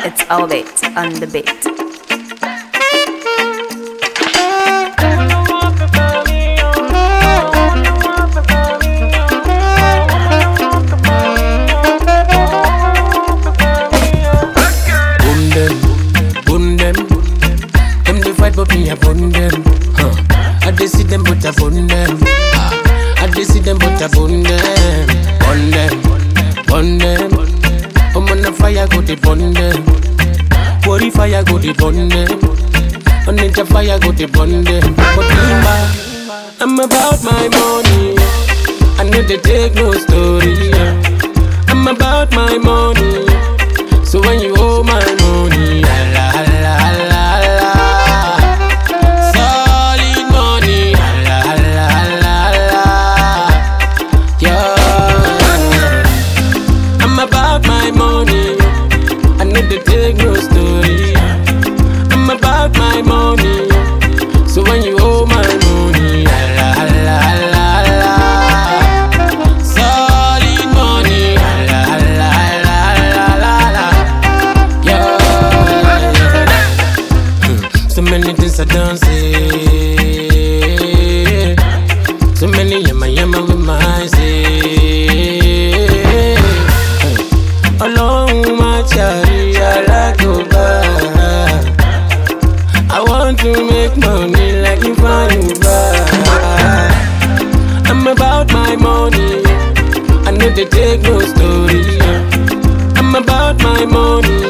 It's Elevate on the beat. But me upon them, I dey see them but upon them, I dey see them but upon them, on them. I'm on the fire, go to burn them. Worry fire, go to burn them. On the fire, go to burn them. But I'm about my money. I know they take no story. I'm about my money. So when you owe my money, Allah, Allah, Allah, Allah. Take no story. I'm about my money. So when you owe my money, Allah, Allah, Allah, Allah. Solid money, Allah, Allah, Allah, Allah, Allah. Yeah. So many things I don't say. So many yama with my eyes. Along my child. I want to make money like you find I'm about my money. I know they take no story. I'm about my money.